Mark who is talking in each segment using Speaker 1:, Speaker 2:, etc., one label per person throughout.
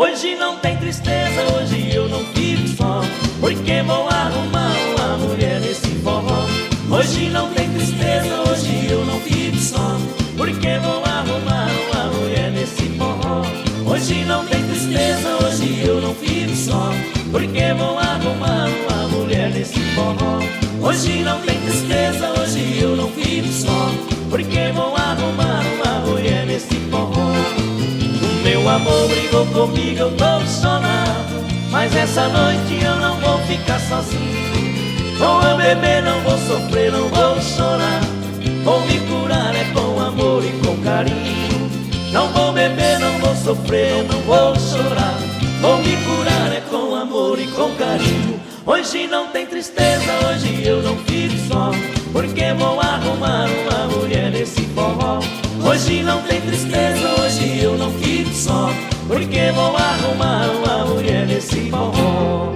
Speaker 1: Hoje não tem tristeza, hoje eu não fico só, porque vou arrumar uma mulher nesse forró. Hoje não tem tristeza, hoje eu não fico só, porque vou arrumar uma mulher nesse forró. Hoje não tem tristeza, hoje eu não fico só, porque vou arrumar uma mulher nesse forró. Hoje não tem tristeza, hoje eu não fico só, porque vou arrumar uma mulher nesse forró. Meu amor brigou comigo, eu tô chorando, mas essa noite eu não vou ficar sozinho. Vou beber, não vou sofrer, não vou chorar, vou me curar é com amor e com carinho. Não vou beber, não vou sofrer, não vou chorar, vou me curar é com amor e com carinho. Hoje não tem tristeza, hoje eu não fico só, porque vou arrumar uma mulher nesse forró. Hoje não tem tristeza, hoje eu não fico só, porque vou arrumar uma mulher nesse forró.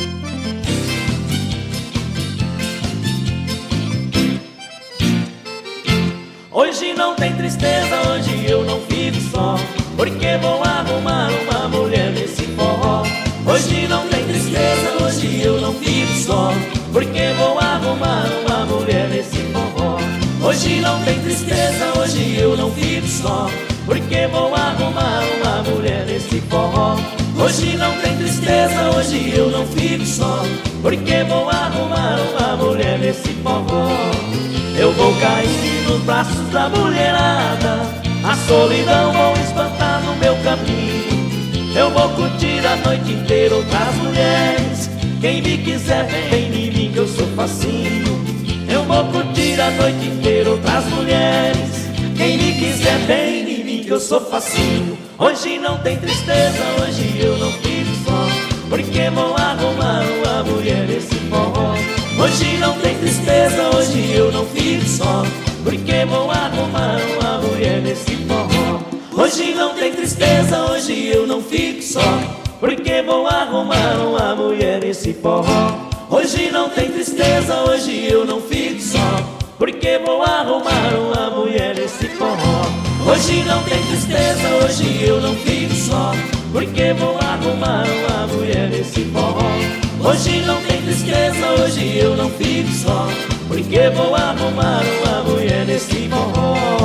Speaker 1: Hoje não tem tristeza, hoje eu não fico só, porque vou arrumar uma mulher nesse forró. Hoje não tem tristeza, hoje eu não fico só, porque vou arrumar uma mulher nesse forró. Hoje não tem tristeza, hoje eu não fico só, porque vou arrumar uma mulher nesse forró. Hoje não tem tristeza, hoje eu não fico só, porque vou arrumar uma mulher nesse forró. Eu vou cair nos braços da mulherada, a solidão vou espantar no meu caminho. Eu vou curtir a noite inteira outras mulheres, quem me quiser vem em mim que eu sou facinho. Eu vou curtir a noite inteira outras mulheres, quem me quiser vem em mim que eu sou facinho. Hoje não tem tristeza, hoje eu não fico só, porque vou arrumar uma mulher nesse forró. Hoje não tem tristeza, hoje eu não fico só, porque vou arrumar uma mulher nesse forró. Hoje não tem tristeza, hoje eu não fico só, porque vou arrumar uma mulher nesse forró. Hoje não tem tristeza, hoje eu não fico só, porque vou arrumar uma mulher nesse forró. Hoje não tem tristeza, hoje eu não fico só, porque vou arrumar uma mulher nesse forró. Hoje não tem tristeza, hoje eu não fico só, porque vou arrumar uma mulher nesse forró.